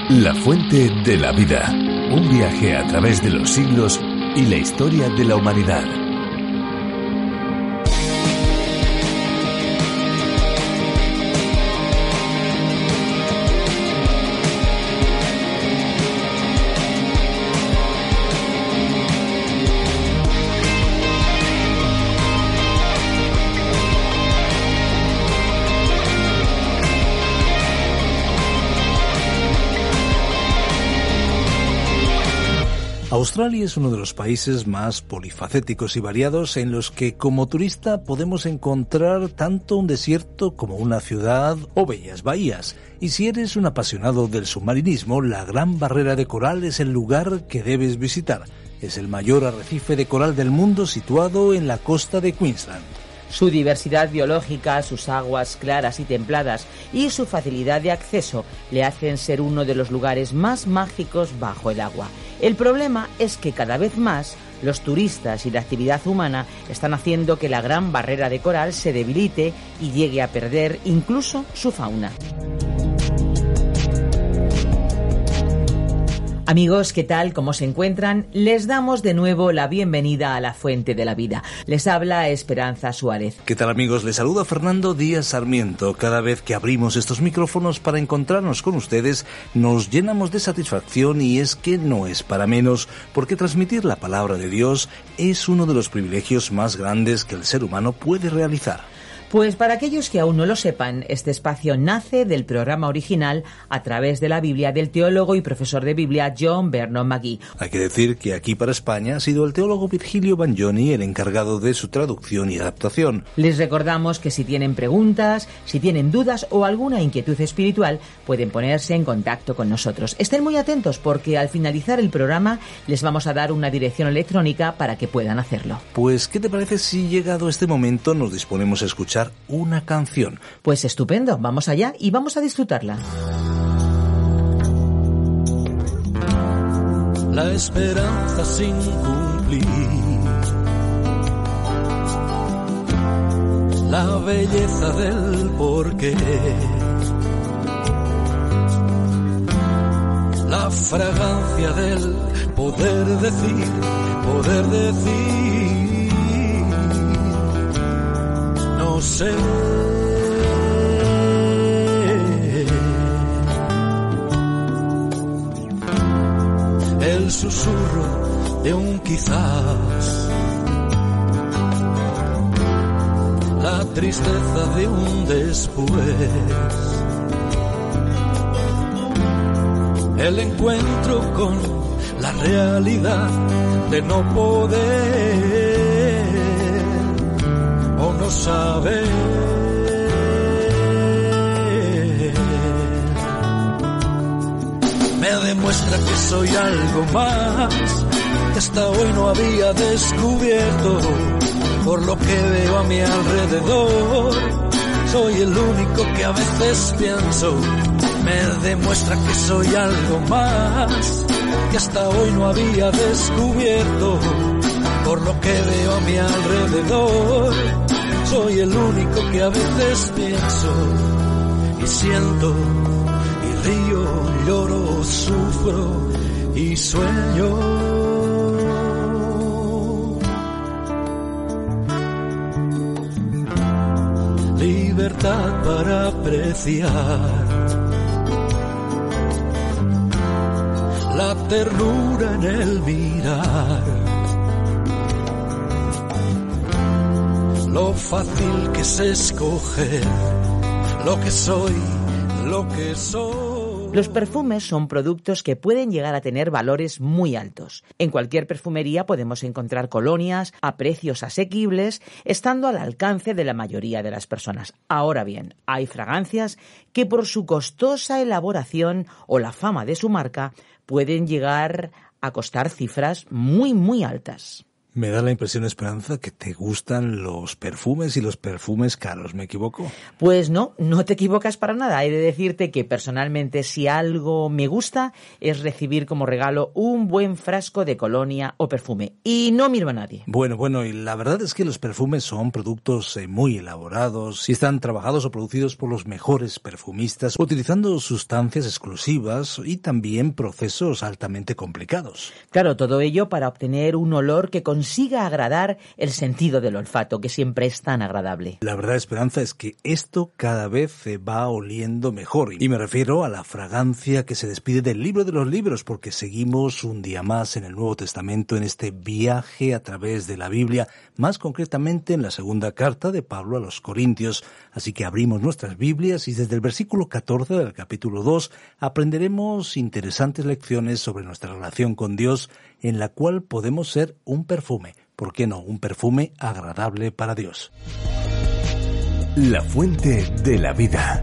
La fuente de la vida. Un viaje a través de los siglos y la historia de la humanidad. Australia es uno de los países más polifacéticos y variados en los que como turista podemos encontrar tanto un desierto como una ciudad o bellas bahías. Y si eres un apasionado del submarinismo, la Gran Barrera de Coral es el lugar que debes visitar. Es el mayor arrecife de coral del mundo situado en la costa de Queensland. Su diversidad biológica, sus aguas claras y templadas y su facilidad de acceso le hacen ser uno de los lugares más mágicos bajo el agua. El problema es que cada vez más los turistas y la actividad humana están haciendo que la Gran Barrera de Coral se debilite y llegue a perder incluso su fauna. Amigos, ¿qué tal? ¿Cómo se encuentran? Les damos de nuevo la bienvenida a La Fuente de la Vida. Les habla Esperanza Suárez. ¿Qué tal, amigos? Les saluda Fernando Díaz Sarmiento. Cada vez que abrimos estos micrófonos para encontrarnos con ustedes, nos llenamos de satisfacción y es que no es para menos, porque transmitir la palabra de Dios es uno de los privilegios más grandes que el ser humano puede realizar. Pues para aquellos que aún no lo sepan, este espacio nace del programa original a través de la Biblia del teólogo y profesor de Biblia John Vernon McGee. Hay que decir que aquí para España ha sido el teólogo Virgilio Bagnoni el encargado de su traducción y adaptación. Les recordamos que si tienen preguntas, si tienen dudas o alguna inquietud espiritual, pueden ponerse en contacto con nosotros. Estén muy atentos porque al finalizar el programa les vamos a dar una dirección electrónica para que puedan hacerlo. Pues, ¿qué te parece si llegado este momento nos disponemos a escuchar una canción? Pues estupendo, vamos allá y vamos a disfrutarla. La esperanza sin cumplir, la belleza del porqué, la fragancia del poder decir, no sé. El susurro de un quizás, la tristeza de un después, el encuentro con la realidad de no poder o no saber. Me demuestra que soy algo más que hasta hoy no había descubierto. Por lo que veo a mi alrededor, soy el único que a veces pienso. Me demuestra que soy algo más que hasta hoy no había descubierto. Por lo que veo a mi alrededor, soy el único que a veces pienso y siento y río, lloro, sufro y sueño. Libertad para apreciar la ternura en el mirar, lo fácil que es escoger lo que soy, lo que soy. Los perfumes son productos que pueden llegar a tener valores muy altos. En cualquier perfumería podemos encontrar colonias a precios asequibles, estando al alcance de la mayoría de las personas. Ahora bien, hay fragancias que por su costosa elaboración o la fama de su marca pueden llegar a costar cifras muy, muy altas. Me da la impresión, Esperanza, que te gustan los perfumes y los perfumes caros. ¿Me equivoco? Pues no te equivocas para nada. He de decirte que personalmente si algo me gusta es recibir como regalo un buen frasco de colonia o perfume. Y no miro a nadie. Bueno, y la verdad es que los perfumes son productos muy elaborados y están trabajados o producidos por los mejores perfumistas, utilizando sustancias exclusivas y también procesos altamente complicados. Claro, todo ello para obtener un olor que consiga agradar el sentido del olfato, que siempre es tan agradable. La verdad, Esperanza, es que esto cada vez se va oliendo mejor. Y me refiero a la fragancia que se despide del libro de los libros, porque seguimos un día más en el Nuevo Testamento en este viaje a través de la Biblia, más concretamente en la segunda carta de Pablo a los Corintios. Así que abrimos nuestras Biblias y desde el versículo 14 del capítulo 2 aprenderemos interesantes lecciones sobre nuestra relación con Dios, en la cual podemos ser un perfume. ¿Por qué no? Un perfume agradable para Dios. La fuente de la vida.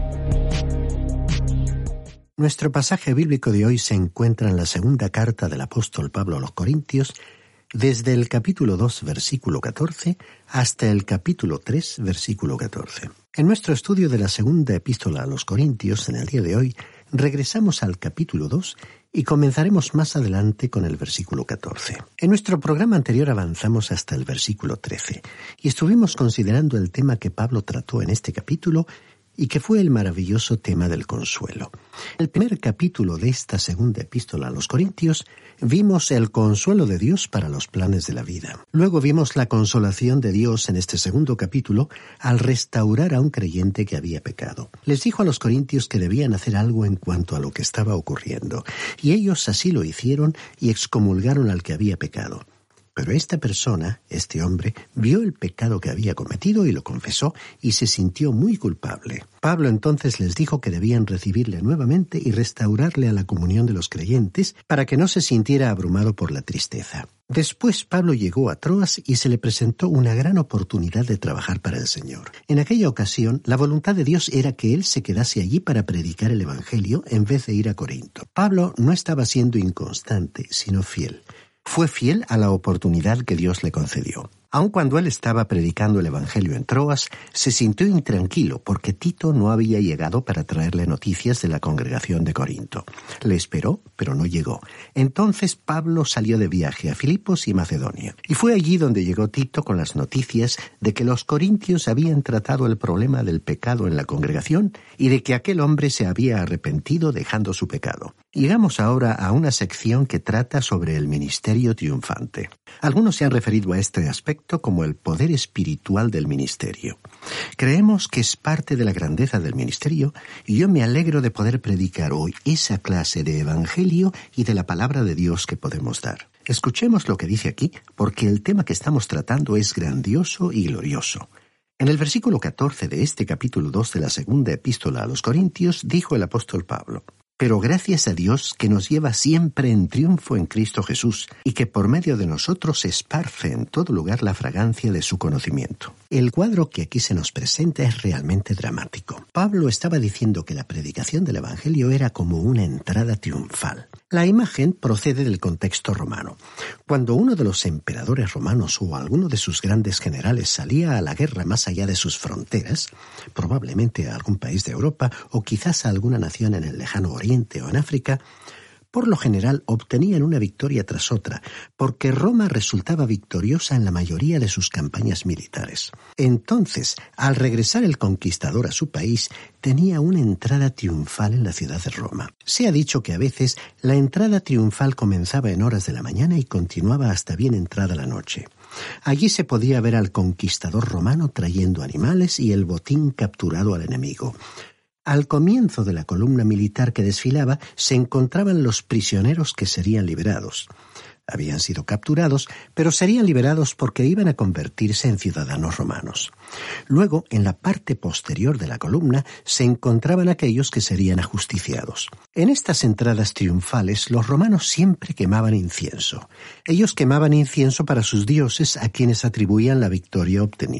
Nuestro pasaje bíblico de hoy se encuentra en la segunda carta del apóstol Pablo a los Corintios, desde el capítulo 2, versículo 14, hasta el capítulo 3, versículo 14. En nuestro estudio de la segunda epístola a los Corintios, en el día de hoy, regresamos al capítulo 2 y comenzaremos más adelante con el versículo 14. En nuestro programa anterior avanzamos hasta el versículo 13 y estuvimos considerando el tema que Pablo trató en este capítulo y que fue el maravilloso tema del consuelo. En el primer capítulo de esta segunda epístola a los Corintios vimos el consuelo de Dios para los planes de la vida. Luego vimos la consolación de Dios en este segundo capítulo al restaurar a un creyente que había pecado. Les dijo a los corintios que debían hacer algo en cuanto a lo que estaba ocurriendo, y ellos así lo hicieron y excomulgaron al que había pecado. Pero esta persona, este hombre, vio el pecado que había cometido y lo confesó y se sintió muy culpable. Pablo entonces les dijo que debían recibirle nuevamente y restaurarle a la comunión de los creyentes para que no se sintiera abrumado por la tristeza. Después Pablo llegó a Troas y se le presentó una gran oportunidad de trabajar para el Señor. En aquella ocasión, la voluntad de Dios era que él se quedase allí para predicar el Evangelio en vez de ir a Corinto. Pablo no estaba siendo inconstante, sino fiel. Fue fiel a la oportunidad que Dios le concedió. Aun cuando él estaba predicando el Evangelio en Troas, se sintió intranquilo porque Tito no había llegado para traerle noticias de la congregación de Corinto. Le esperó, pero no llegó. Entonces Pablo salió de viaje a Filipos y Macedonia. Y fue allí donde llegó Tito con las noticias de que los corintios habían tratado el problema del pecado en la congregación y de que aquel hombre se había arrepentido dejando su pecado. Llegamos ahora a una sección que trata sobre el ministerio triunfante. Algunos se han referido a este aspecto como el poder espiritual del ministerio. Creemos que es parte de la grandeza del ministerio y yo me alegro de poder predicar hoy esa clase de evangelio y de la palabra de Dios que podemos dar. Escuchemos lo que dice aquí, porque el tema que estamos tratando es grandioso y glorioso. En el versículo 14 de este capítulo 2 de la segunda epístola a los Corintios, dijo el apóstol Pablo: Pero gracias a Dios que nos lleva siempre en triunfo en Cristo Jesús y que por medio de nosotros esparce en todo lugar la fragancia de su conocimiento. El cuadro que aquí se nos presenta es realmente dramático. Pablo estaba diciendo que la predicación del Evangelio era como una entrada triunfal. La imagen procede del contexto romano. Cuando uno de los emperadores romanos o alguno de sus grandes generales salía a la guerra más allá de sus fronteras, probablemente a algún país de Europa o quizás a alguna nación en el lejano Oriente o en África, por lo general obtenían una victoria tras otra, porque Roma resultaba victoriosa en la mayoría de sus campañas militares. Entonces, al regresar el conquistador a su país, tenía una entrada triunfal en la ciudad de Roma. Se ha dicho que a veces la entrada triunfal comenzaba en horas de la mañana y continuaba hasta bien entrada la noche. Allí se podía ver al conquistador romano trayendo animales y el botín capturado al enemigo. Al comienzo de la columna militar que desfilaba se encontraban los prisioneros que serían liberados. Habían sido capturados, pero serían liberados porque iban a convertirse en ciudadanos romanos. Luego, en la parte posterior de la columna, se encontraban aquellos que serían ajusticiados. En estas entradas triunfales, los romanos siempre quemaban incienso. Ellos quemaban incienso para sus dioses a quienes atribuían la victoria obtenida.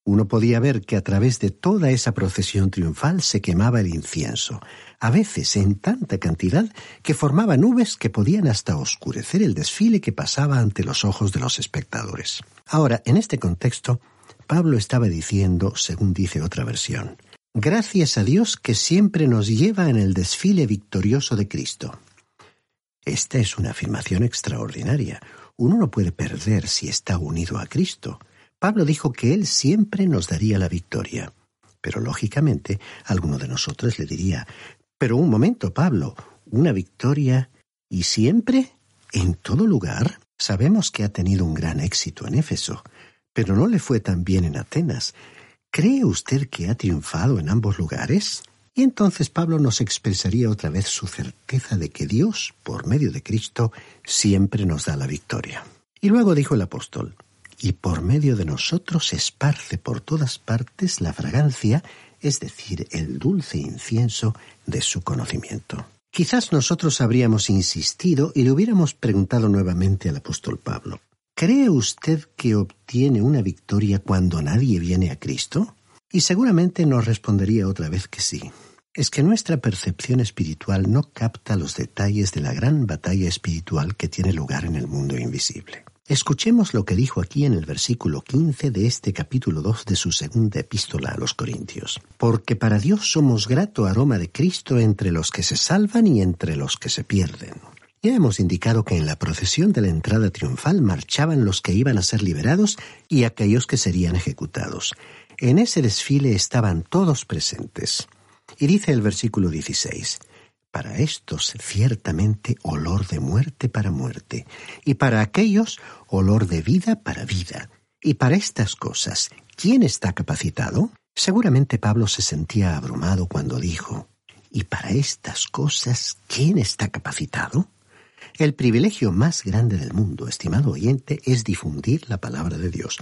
Uno podía ver que a través de toda esa procesión triunfal se quemaba el incienso, a veces en tanta cantidad que formaba nubes que podían hasta oscurecer el desfile que pasaba ante los ojos de los espectadores. Ahora, en este contexto, Pablo estaba diciendo, según dice otra versión, «Gracias a Dios que siempre nos lleva en el desfile victorioso de Cristo». Esta es una afirmación extraordinaria. Uno no puede perder si está unido a Cristo. Pablo dijo que Él siempre nos daría la victoria. Pero lógicamente, alguno de nosotros le diría, «Pero un momento, Pablo, ¿una victoria y siempre? ¿En todo lugar?» Sabemos que ha tenido un gran éxito en Éfeso, pero no le fue tan bien en Atenas. ¿Cree usted que ha triunfado en ambos lugares? Y entonces Pablo nos expresaría otra vez su certeza de que Dios, por medio de Cristo, siempre nos da la victoria. Y luego dijo el apóstol, «Y por medio de nosotros se esparce por todas partes la fragancia, es decir, el dulce incienso de su conocimiento». Quizás nosotros habríamos insistido y le hubiéramos preguntado nuevamente al apóstol Pablo, ¿cree usted que obtiene una victoria cuando nadie viene a Cristo? Y seguramente nos respondería otra vez que sí. Es que nuestra percepción espiritual no capta los detalles de la gran batalla espiritual que tiene lugar en el mundo invisible. Escuchemos lo que dijo aquí en el versículo 15 de este capítulo 2 de su segunda epístola a los Corintios. «Porque para Dios somos grato aroma de Cristo entre los que se salvan y entre los que se pierden». Ya hemos indicado que en la procesión de la entrada triunfal marchaban los que iban a ser liberados y aquellos que serían ejecutados. En ese desfile estaban todos presentes. Y dice el versículo 16, «Para estos ciertamente olor de muerte para muerte, y para aquellos olor de vida para vida. Y para estas cosas, ¿quién está capacitado?». Seguramente Pablo se sentía abrumado cuando dijo, «¿Y para estas cosas, quién está capacitado?». El privilegio más grande del mundo, estimado oyente, es difundir la palabra de Dios.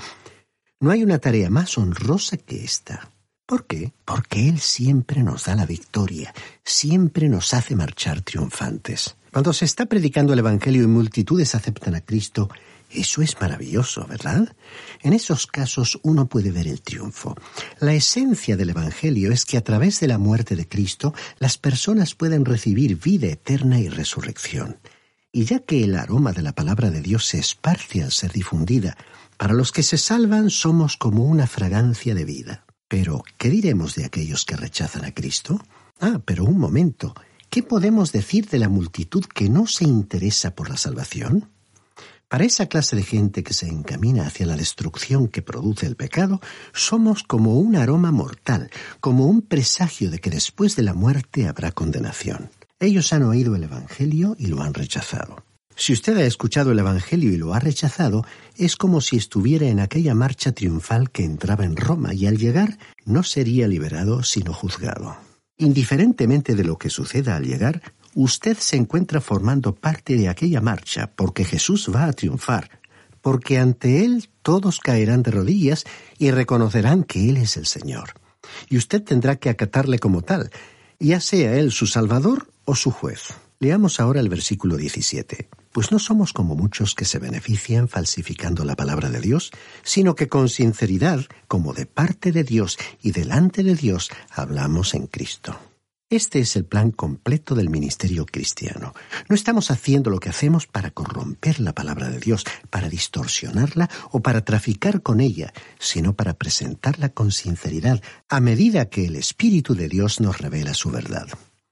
No hay una tarea más honrosa que esta. ¿Por qué? Porque Él siempre nos da la victoria, siempre nos hace marchar triunfantes. Cuando se está predicando el Evangelio y multitudes aceptan a Cristo, eso es maravilloso, ¿verdad? En esos casos uno puede ver el triunfo. La esencia del Evangelio es que a través de la muerte de Cristo, las personas pueden recibir vida eterna y resurrección. Y ya que el aroma de la palabra de Dios se esparce al ser difundida, para los que se salvan somos como una fragancia de vida. Pero, ¿qué diremos de aquellos que rechazan a Cristo? Pero un momento, ¿qué podemos decir de la multitud que no se interesa por la salvación? Para esa clase de gente que se encamina hacia la destrucción que produce el pecado, somos como un aroma mortal, como un presagio de que después de la muerte habrá condenación. Ellos han oído el Evangelio y lo han rechazado. Si usted ha escuchado el Evangelio y lo ha rechazado, es como si estuviera en aquella marcha triunfal que entraba en Roma y al llegar no sería liberado sino juzgado. Indiferentemente de lo que suceda al llegar, usted se encuentra formando parte de aquella marcha porque Jesús va a triunfar, porque ante Él todos caerán de rodillas y reconocerán que Él es el Señor. Y usted tendrá que acatarle como tal, ya sea Él su Salvador o su juez. Leamos ahora el versículo 17. Pues no somos como muchos que se benefician falsificando la palabra de Dios, sino que con sinceridad, como de parte de Dios y delante de Dios, hablamos en Cristo. Este es el plan completo del ministerio cristiano. No estamos haciendo lo que hacemos para corromper la palabra de Dios, para distorsionarla o para traficar con ella, sino para presentarla con sinceridad, a medida que el Espíritu de Dios nos revela su verdad.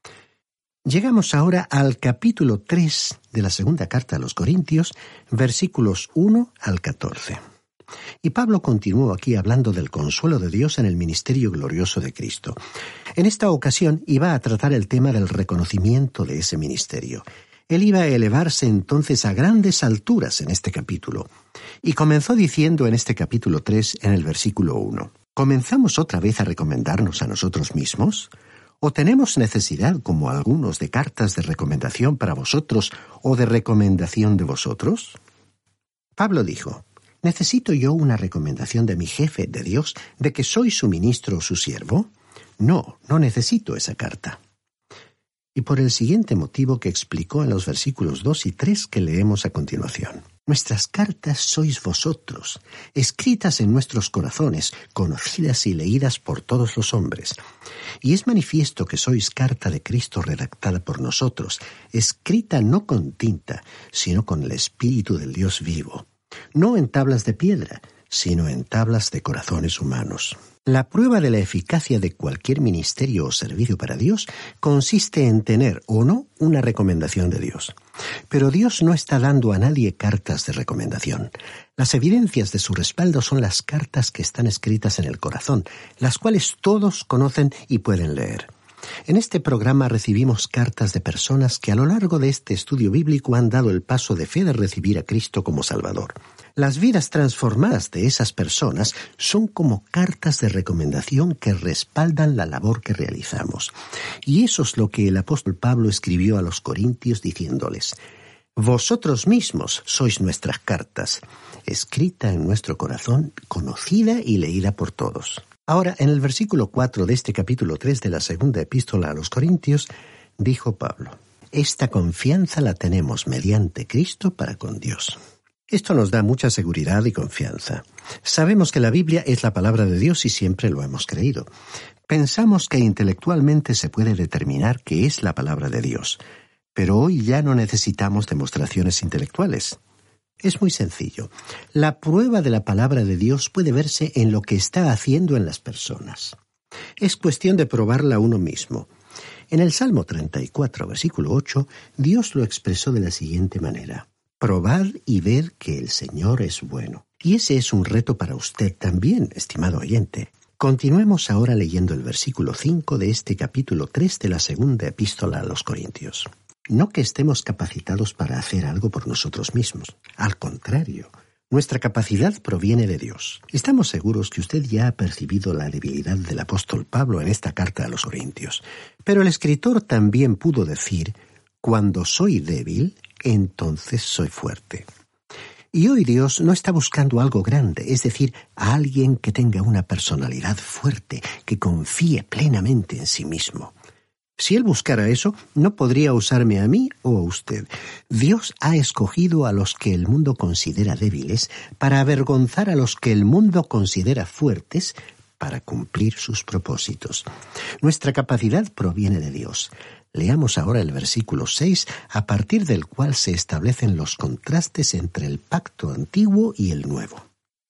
Llegamos ahora al capítulo 3 de la segunda carta a los Corintios, versículos 1 al 14. Y Pablo continuó aquí hablando del consuelo de Dios en el ministerio glorioso de Cristo. En esta ocasión iba a tratar el tema del reconocimiento de ese ministerio. Él iba a elevarse entonces a grandes alturas en este capítulo. Y comenzó diciendo en este capítulo 3, en el versículo 1, ¿comenzamos otra vez a recomendarnos a nosotros mismos? ¿O tenemos necesidad, como algunos, de cartas de recomendación para vosotros o de recomendación de vosotros? Pablo dijo, ¿necesito yo una recomendación de mi jefe, de Dios, de que soy su ministro o su siervo? No, no necesito esa carta. Y por el siguiente motivo que explicó en los versículos 2 y 3 que leemos a continuación. Nuestras cartas sois vosotros, escritas en nuestros corazones, conocidas y leídas por todos los hombres. Y es manifiesto que sois carta de Cristo redactada por nosotros, escrita no con tinta, sino con el Espíritu del Dios vivo, no en tablas de piedra, sino en tablas de corazones humanos. La prueba de la eficacia de cualquier ministerio o servicio para Dios consiste en tener o no una recomendación de Dios. Pero Dios no está dando a nadie cartas de recomendación. Las evidencias de su respaldo son las cartas que están escritas en el corazón, las cuales todos conocen y pueden leer. En este programa recibimos cartas de personas que a lo largo de este estudio bíblico han dado el paso de fe de recibir a Cristo como Salvador. Las vidas transformadas de esas personas son como cartas de recomendación que respaldan la labor que realizamos. Y eso es lo que el apóstol Pablo escribió a los Corintios diciéndoles: vosotros mismos sois nuestras cartas, escrita en nuestro corazón, conocida y leída por todos. Ahora, en el versículo 4 de este capítulo 3 de la segunda epístola a los Corintios, dijo Pablo: esta confianza la tenemos mediante Cristo para con Dios. Esto nos da mucha seguridad y confianza. Sabemos que la Biblia es la palabra de Dios y siempre lo hemos creído. Pensamos que intelectualmente se puede determinar que es la palabra de Dios, pero hoy ya no necesitamos demostraciones intelectuales. Es muy sencillo. La prueba de la palabra de Dios puede verse en lo que está haciendo en las personas. Es cuestión de probarla uno mismo. En el Salmo 34, versículo 8, Dios lo expresó de la siguiente manera: probad y ved que el Señor es bueno. Y ese es un reto para usted también, estimado oyente. Continuemos ahora leyendo el versículo 5 de este capítulo 3 de la segunda epístola a los Corintios. No que estemos capacitados para hacer algo por nosotros mismos. Al contrario, nuestra capacidad proviene de Dios. Estamos seguros que usted ya ha percibido la debilidad del apóstol Pablo en esta carta a los Corintios. Pero el escritor también pudo decir: cuando soy débil, entonces soy fuerte. Y hoy Dios no está buscando algo grande, es decir, a alguien que tenga una personalidad fuerte, que confíe plenamente en sí mismo. Si Él buscara eso, no podría usarme a mí o a usted. Dios ha escogido a los que el mundo considera débiles para avergonzar a los que el mundo considera fuertes para cumplir sus propósitos. Nuestra capacidad proviene de Dios. Leamos ahora el versículo 6, a partir del cual se establecen los contrastes entre el pacto antiguo y el nuevo.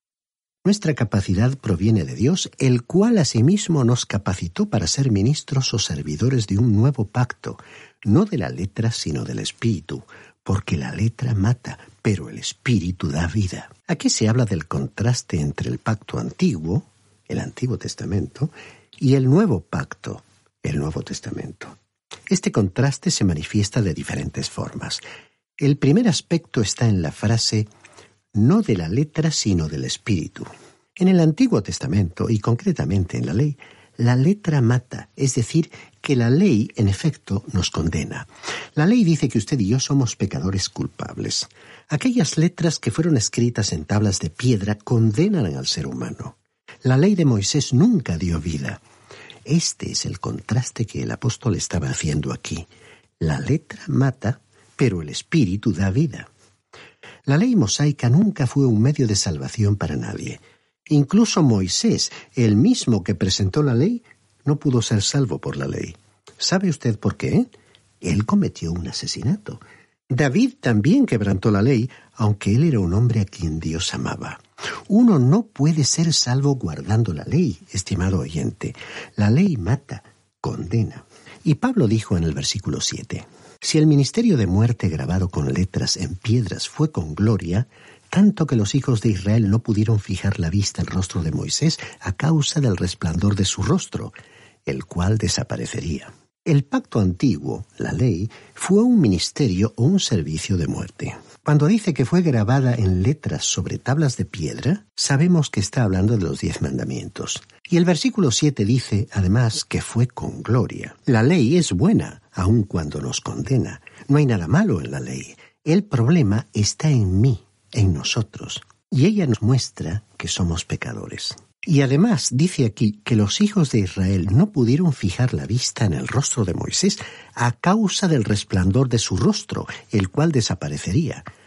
Nuestra capacidad proviene de Dios, el cual asimismo nos capacitó para ser ministros o servidores de un nuevo pacto, no de la letra sino del Espíritu, porque la letra mata, pero el Espíritu da vida. Aquí se habla del contraste entre el pacto antiguo, el Antiguo Testamento, y el nuevo pacto, el Nuevo Testamento. Este contraste se manifiesta de diferentes formas. El primer aspecto está en la frase no de la letra sino del Espíritu. En el Antiguo Testamento, y concretamente en la ley, la letra mata, es decir, que la ley, en efecto, nos condena. La ley dice que usted y yo somos pecadores culpables. Aquellas letras que fueron escritas en tablas de piedra condenan al ser humano. La ley de Moisés nunca dio vida. Este es el contraste que el apóstol estaba haciendo aquí. La letra mata, pero el Espíritu da vida. La ley mosaica nunca fue un medio de salvación para nadie. Incluso Moisés, el mismo que presentó la ley, no pudo ser salvo por la ley. ¿Sabe usted por qué? Él cometió un asesinato. David también quebrantó la ley, aunque él era un hombre a quien Dios amaba. Uno no puede ser salvo guardando la ley, estimado oyente. La ley mata, condena. Y Pablo dijo en el versículo 7, si el ministerio de muerte grabado con letras en piedras fue con gloria, tanto que los hijos de Israel no pudieron fijar la vista al rostro de Moisés a causa del resplandor de su rostro, el cual desaparecería. El pacto antiguo, la ley, fue un ministerio o un servicio de muerte. Cuando dice que fue grabada en letras sobre tablas de piedra, sabemos que está hablando de los 10 mandamientos. Y el versículo 7 dice, además, que fue con gloria. La ley es buena, aun cuando nos condena. No hay nada malo en la ley. El problema está en mí, en nosotros. Y ella nos muestra que somos pecadores. Y además dice aquí que los hijos de Israel no pudieron fijar la vista en el rostro de Moisés a causa del resplandor de su rostro, el cual desaparecería.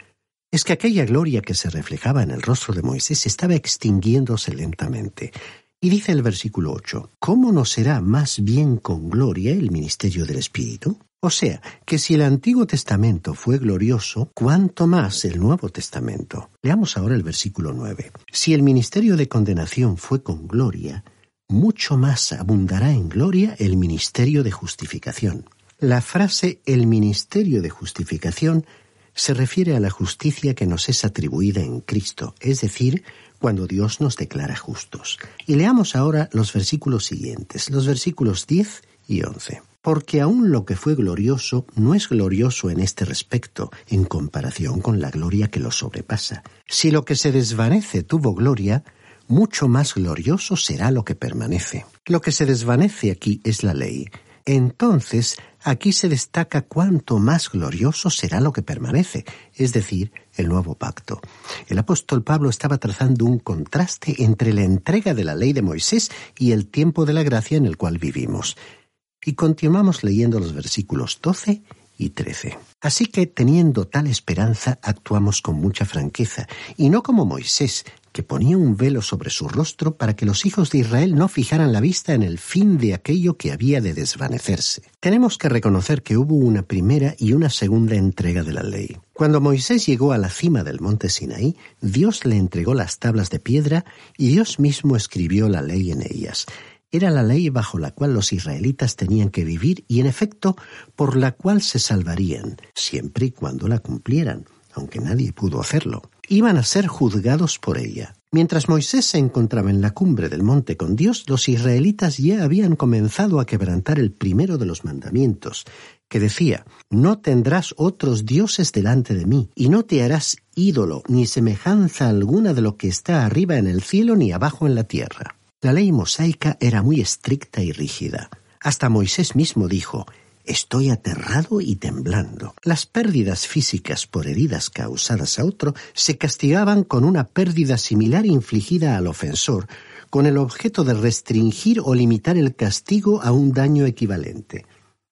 es que aquella gloria que se reflejaba en el rostro de Moisés estaba extinguiéndose lentamente. Y dice el versículo 8, ¿cómo no será más bien con gloria el ministerio del Espíritu? O sea, que si el Antiguo Testamento fue glorioso, ¿cuánto más el Nuevo Testamento? Leamos ahora el versículo 9. Si el ministerio de condenación fue con gloria, mucho más abundará en gloria el ministerio de justificación. La frase «el ministerio de justificación» se refiere a la justicia que nos es atribuida en Cristo, es decir, cuando Dios nos declara justos. Y leamos ahora los versículos siguientes, los versículos 10 y 11. Porque aún lo que fue glorioso no es glorioso en este respecto, en comparación con la gloria que lo sobrepasa. Si lo que se desvanece tuvo gloria, mucho más glorioso será lo que permanece. Lo que se desvanece aquí es la ley. Entonces, aquí se destaca cuánto más glorioso será lo que permanece, es decir, el nuevo pacto. El apóstol Pablo estaba trazando un contraste entre la entrega de la ley de Moisés y el tiempo de la gracia en el cual vivimos. Y continuamos leyendo los versículos 12 y 13. Así que, teniendo tal esperanza, actuamos con mucha franqueza, y no como Moisés, que ponía un velo sobre su rostro para que los hijos de Israel no fijaran la vista en el fin de aquello que había de desvanecerse. Tenemos que reconocer que hubo una primera y una segunda entrega de la ley. Cuando Moisés llegó a la cima del monte Sinaí, Dios le entregó las tablas de piedra y Dios mismo escribió la ley en ellas. Era la ley bajo la cual los israelitas tenían que vivir y, en efecto, por la cual se salvarían, siempre y cuando la cumplieran, aunque nadie pudo hacerlo. Iban a ser juzgados por ella. Mientras Moisés se encontraba en la cumbre del monte con Dios, los israelitas ya habían comenzado a quebrantar el primero de los mandamientos, que decía: «No tendrás otros dioses delante de mí, y no te harás ídolo ni semejanza alguna de lo que está arriba en el cielo ni abajo en la tierra». La ley mosaica era muy estricta y rígida. Hasta Moisés mismo dijo: «Estoy aterrado y temblando». Las pérdidas físicas por heridas causadas a otro se castigaban con una pérdida similar infligida al ofensor, con el objeto de restringir o limitar el castigo a un daño equivalente.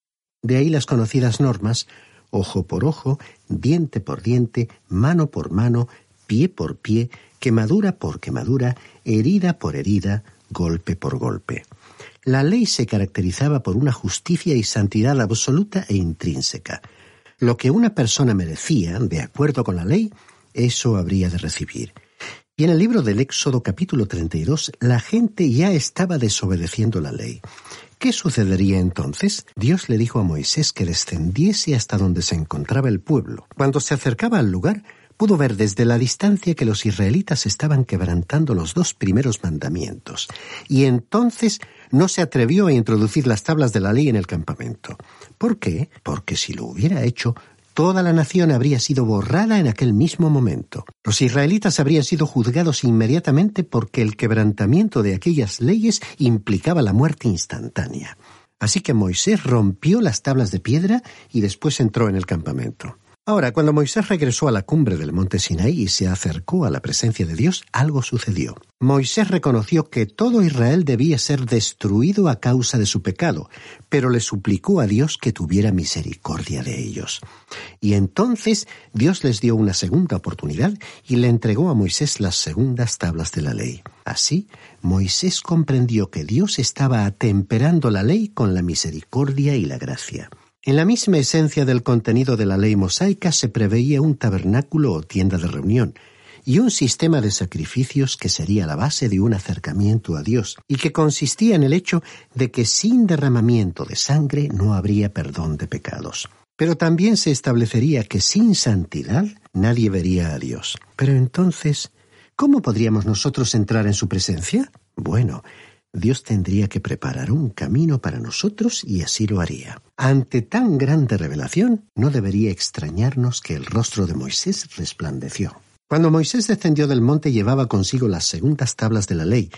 De ahí las conocidas normas: ojo por ojo, diente por diente, mano por mano, pie por pie, quemadura por quemadura, herida por herida, golpe por golpe. La ley se caracterizaba por una justicia y santidad absoluta e intrínseca. Lo que una persona merecía, de acuerdo con la ley, eso habría de recibir. Y en el libro del Éxodo capítulo 32, la gente ya estaba desobedeciendo la ley. ¿Qué sucedería entonces? Dios le dijo a Moisés que descendiese hasta donde se encontraba el pueblo. Cuando se acercaba al lugar, pudo ver desde la distancia que los israelitas estaban quebrantando los 2 primeros mandamientos, y entonces no se atrevió a introducir las tablas de la ley en el campamento. ¿Por qué? Porque si lo hubiera hecho, toda la nación habría sido borrada en aquel mismo momento. Los israelitas habrían sido juzgados inmediatamente porque el quebrantamiento de aquellas leyes implicaba la muerte instantánea. Así que Moisés rompió las tablas de piedra y después entró en el campamento. Ahora, cuando Moisés regresó a la cumbre del monte Sinaí y se acercó a la presencia de Dios, algo sucedió. Moisés reconoció que todo Israel debía ser destruido a causa de su pecado, pero le suplicó a Dios que tuviera misericordia de ellos. Y entonces Dios les dio una segunda oportunidad y le entregó a Moisés las segundas tablas de la ley. Así, Moisés comprendió que Dios estaba atemperando la ley con la misericordia y la gracia. En la misma esencia del contenido de la ley mosaica se preveía un tabernáculo o tienda de reunión y un sistema de sacrificios que sería la base de un acercamiento a Dios y que consistía en el hecho de que sin derramamiento de sangre no habría perdón de pecados. Pero también se establecería que sin santidad nadie vería a Dios. Pero entonces, ¿cómo podríamos nosotros entrar en su presencia? Bueno, Dios tendría que preparar un camino para nosotros y así lo haría. Ante tan grande revelación, no debería extrañarnos que el rostro de Moisés resplandeció. Cuando Moisés descendió del monte llevaba consigo las segundas tablas de la ley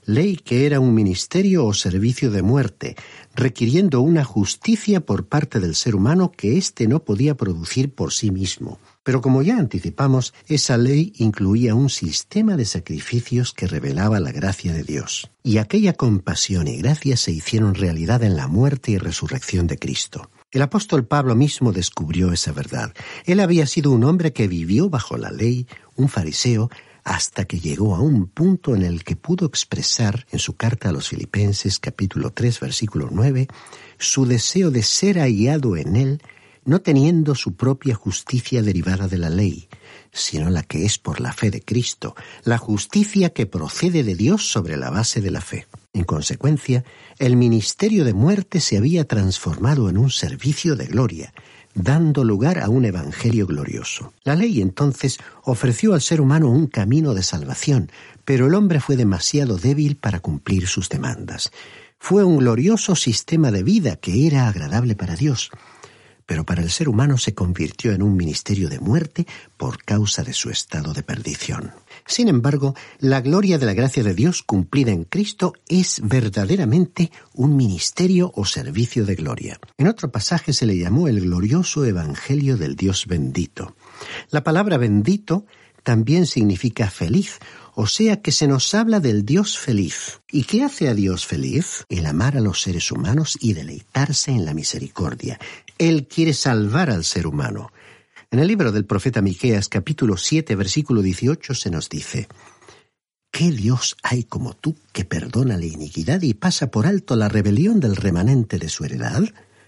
que era un ministerio o servicio de muerte, requiriendo una justicia por parte del ser humano que éste no podía producir por sí mismo. Pero como ya anticipamos, esa ley incluía un sistema de sacrificios que revelaba la gracia de Dios. Y aquella compasión y gracia se hicieron realidad en la muerte y resurrección de Cristo. El apóstol Pablo mismo descubrió esa verdad. Él había sido un hombre que vivió bajo la ley, un fariseo, hasta que llegó a un punto en el que pudo expresar en su carta a los Filipenses, capítulo 3, versículo 9, su deseo de ser hallado en él, no teniendo su propia justicia derivada de la ley, sino la que es por la fe de Cristo, la justicia que procede de Dios sobre la base de la fe. En consecuencia, el ministerio de muerte se había transformado en un servicio de gloria, dando lugar a un evangelio glorioso. La ley entonces ofreció al ser humano un camino de salvación, pero el hombre fue demasiado débil para cumplir sus demandas. Fue un glorioso sistema de vida que era agradable para Dios, pero para el ser humano se convirtió en un ministerio de muerte por causa de su estado de perdición. Sin embargo, la gloria de la gracia de Dios cumplida en Cristo es verdaderamente un ministerio o servicio de gloria. En otro pasaje se le llamó el glorioso evangelio del Dios bendito. La palabra bendito también significa feliz, o sea que se nos habla del Dios feliz. ¿Y qué hace a Dios feliz? El amar a los seres humanos y deleitarse en la misericordia. Él quiere salvar al ser humano. En el libro del profeta Miqueas, capítulo 7, versículo 18, se nos dice: ¿Qué Dios hay como tú que perdona la iniquidad y pasa por alto la rebelión del remanente de su heredad?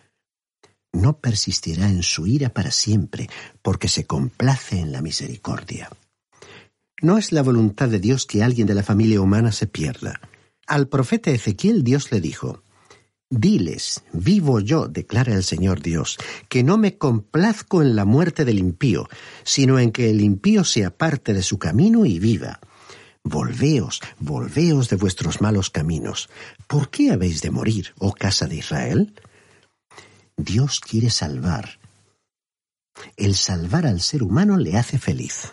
No persistirá en su ira para siempre, porque se complace en la misericordia. No es la voluntad de Dios que alguien de la familia humana se pierda. Al profeta Ezequiel Dios le dijo: Diles, vivo yo, declara el Señor Dios, que no me complazco en la muerte del impío, sino en que el impío se aparte de su camino y viva. Volveos, volveos de vuestros malos caminos. ¿Por qué habéis de morir, oh casa de Israel? Dios quiere salvar. El salvar al ser humano le hace feliz.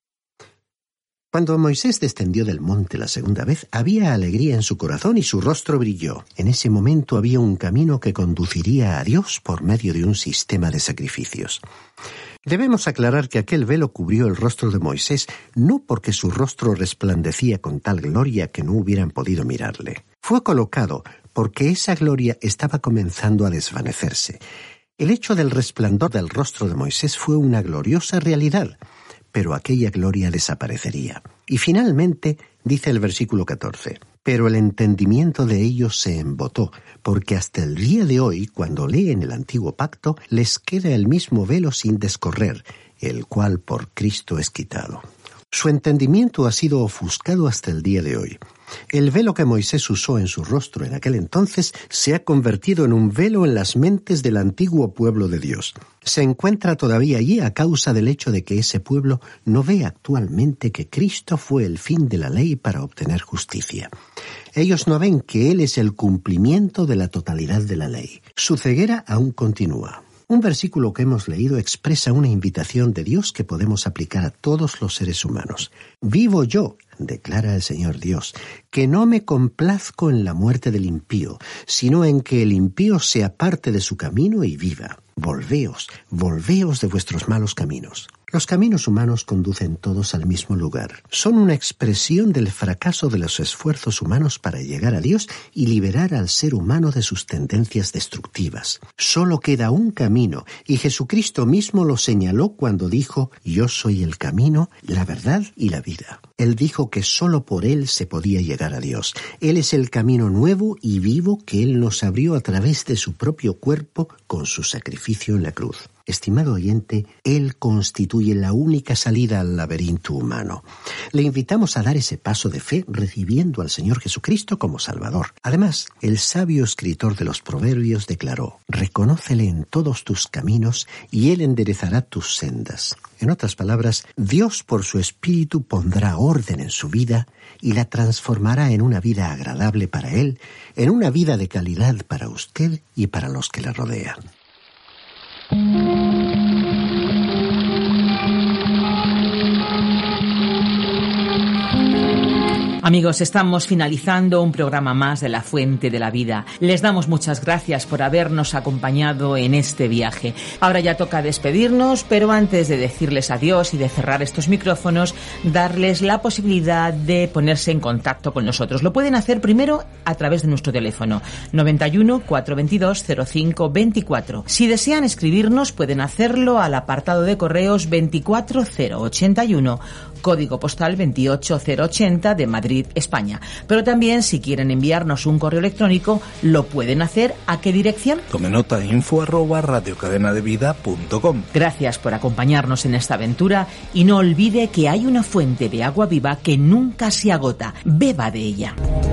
Cuando Moisés descendió del monte la segunda vez, había alegría en su corazón y su rostro brilló. En ese momento había un camino que conduciría a Dios por medio de un sistema de sacrificios. Debemos aclarar que aquel velo cubrió el rostro de Moisés no porque su rostro resplandecía con tal gloria que no hubieran podido mirarle. Fue colocado porque esa gloria estaba comenzando a desvanecerse. El hecho del resplandor del rostro de Moisés fue una gloriosa realidad, pero aquella gloria desaparecería. Y finalmente, dice el versículo 14, pero el entendimiento de ellos se embotó, porque hasta el día de hoy, cuando leen el antiguo pacto, les queda el mismo velo sin descorrer, el cual por Cristo es quitado. Su entendimiento ha sido ofuscado hasta el día de hoy. El velo que Moisés usó en su rostro en aquel entonces se ha convertido en un velo en las mentes del antiguo pueblo de Dios. Se encuentra todavía allí a causa del hecho de que ese pueblo no ve actualmente que Cristo fue el fin de la ley para obtener justicia. Ellos no ven que Él es el cumplimiento de la totalidad de la ley. Su ceguera aún continúa. Un versículo que hemos leído expresa una invitación de Dios que podemos aplicar a todos los seres humanos. Vivo yo, declara el Señor Dios, que no me complazco en la muerte del impío, sino en que el impío se aparte de su camino y viva. Volveos, volveos de vuestros malos caminos. Los caminos humanos conducen todos al mismo lugar. Son una expresión del fracaso de los esfuerzos humanos para llegar a Dios y liberar al ser humano de sus tendencias destructivas. Solo queda un camino, y Jesucristo mismo lo señaló cuando dijo: Yo soy el camino, la verdad y la vida. Él dijo que solo por Él se podía llegar a Dios. Él es el camino nuevo y vivo que Él nos abrió a través de su propio cuerpo con su sacrificio en la cruz. Estimado oyente, Él constituye la única salida al laberinto humano. Le invitamos a dar ese paso de fe recibiendo al Señor Jesucristo como Salvador. Además, el sabio escritor de los Proverbios declaró: Reconócele en todos tus caminos y Él enderezará tus sendas. En otras palabras, Dios por su Espíritu pondrá orden en su vida y la transformará en una vida agradable para Él, en una vida de calidad para usted y para los que le rodean. Amigos, estamos finalizando un programa más de La Fuente de la Vida. Les damos muchas gracias por habernos acompañado en este viaje. Ahora ya toca despedirnos, pero antes de decirles adiós y de cerrar estos micrófonos, darles la posibilidad de ponerse en contacto con nosotros. Lo pueden hacer primero a través de nuestro teléfono 91 422 05 24. Si desean escribirnos, pueden hacerlo al apartado de correos 24081, código postal 28080 de Madrid, España. Pero también, si quieren enviarnos un correo electrónico, lo pueden hacer. ¿A qué dirección? Tome nota, info@radiocadenadevida.com. Gracias por acompañarnos en esta aventura y no olvide que hay una fuente de agua viva que nunca se agota. Beba de ella.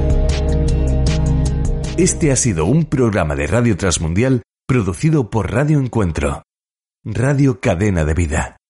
Este ha sido un programa de Radio Transmundial producido por Radio Encuentro, Radio Cadena de Vida.